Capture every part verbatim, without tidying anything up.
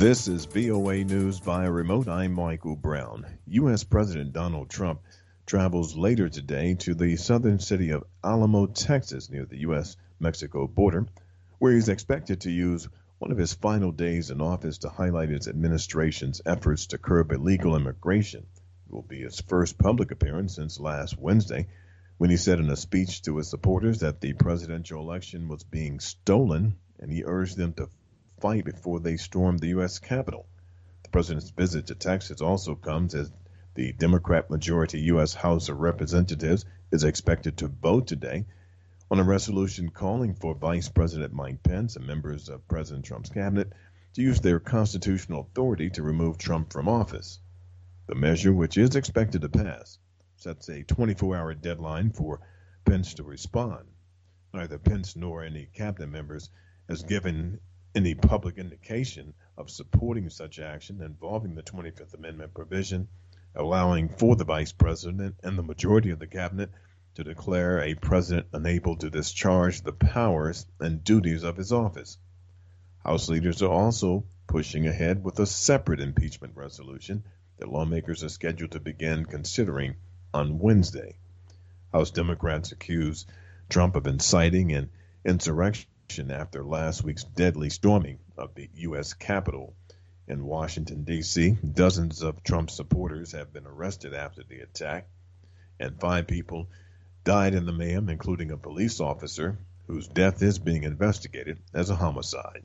This is V O A News via remote. I'm Michael Brown. U S. President Donald Trump travels later today to the southern city of Alamo, Texas, near the U S Mexico border, where he's expected to use one of his final days in office to highlight his administration's efforts to curb illegal immigration. It will be his first public appearance since last Wednesday, when he said in a speech to his supporters that the presidential election was being stolen, and he urged them to fight before they stormed the U S Capitol. The president's visit to Texas also comes as the Democrat-majority U S House of Representatives is expected to vote today on a resolution calling for Vice President Mike Pence and members of President Trump's cabinet to use their constitutional authority to remove Trump from office. The measure, which is expected to pass, sets a twenty-four hour deadline for Pence to respond. Neither Pence nor any cabinet members has given any public indication of supporting such action involving the twenty-fifth Amendment provision, allowing for the vice president and the majority of the cabinet to declare a president unable to discharge the powers and duties of his office. House leaders are also pushing ahead with a separate impeachment resolution that lawmakers are scheduled to begin considering on Wednesday. House Democrats accuse Trump of inciting an insurrection after last week's deadly storming of the U S Capitol in Washington, D C Dozens of Trump supporters have been arrested after the attack, and five people died in the mayhem, including a police officer whose death is being investigated as a homicide.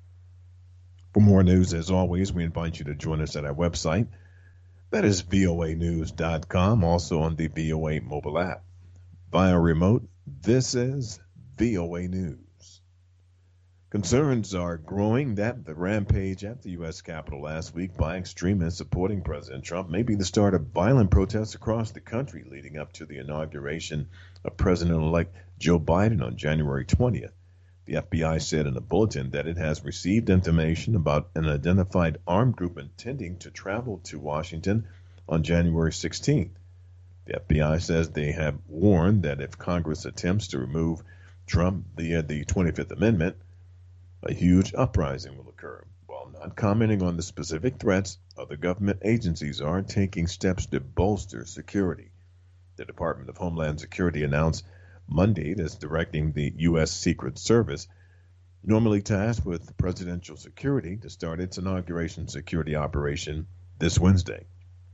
For more news, as always, we invite you to join us at our website. That is V O A news dot com, also on the V O A mobile app. Via remote, this is V O A News. Concerns are growing that the rampage at the U S Capitol last week by extremists supporting President Trump may be the start of violent protests across the country leading up to the inauguration of President-elect Joe Biden on January twentieth. The F B I said in a bulletin that it has received information about an identified armed group intending to travel to Washington on January sixteenth. The F B I says they have warned that if Congress attempts to remove Trump via the twenty-fifth Amendment, a huge uprising will occur. While not commenting on the specific threats, other government agencies are taking steps to bolster security. The Department of Homeland Security announced Monday it is directing the U S. Secret Service, normally tasked with presidential security, to start its inauguration security operation this Wednesday.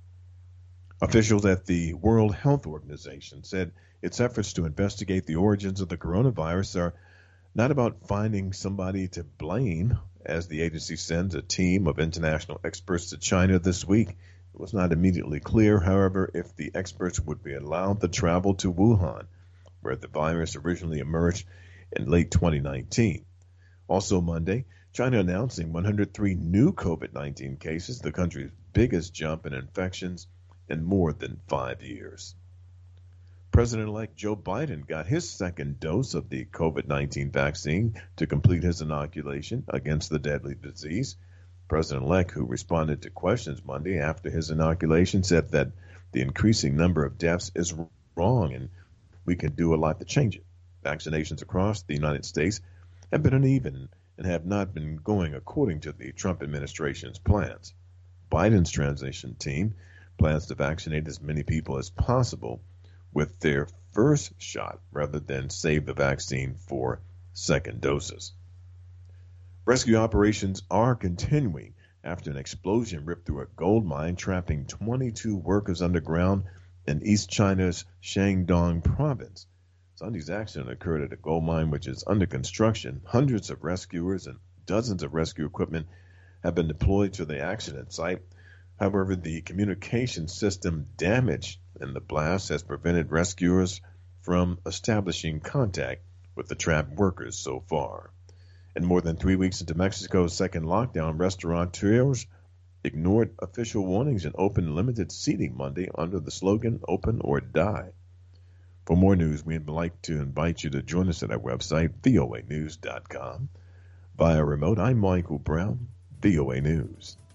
Officials at the World Health Organization said its efforts to investigate the origins of the coronavirus are not about finding somebody to blame, as the agency sends a team of international experts to China this week. It was not immediately clear, however, if the experts would be allowed to travel to Wuhan, where the virus originally emerged in late twenty nineteen. Also Monday, China announcing one hundred three new COVID nineteen cases, the country's biggest jump in infections in more than five years. President-elect Joe Biden got his second dose of the COVID nineteen vaccine to complete his inoculation against the deadly disease. President-elect, who responded to questions Monday after his inoculation, said that the increasing number of deaths is wrong and we can do a lot to change it. Vaccinations across the United States have been uneven and have not been going according to the Trump administration's plans. Biden's transition team plans to vaccinate as many people as possible with their first shot rather than save the vaccine for second doses. Rescue operations are continuing after an explosion ripped through a gold mine, trapping twenty-two workers underground in East China's Shandong province. Sunday's accident occurred at a gold mine which is under construction. Hundreds of rescuers and dozens of rescue equipment have been deployed to the accident site. However, the communication system damage in the blast has prevented rescuers from establishing contact with the trapped workers so far. And more than three weeks into Mexico's second lockdown, restaurateurs ignored official warnings and opened limited seating Monday under the slogan, "Open or Die." For more news, we'd like to invite you to join us at our website, V O A news dot com. Via remote, I'm Michael Brown, V O A News.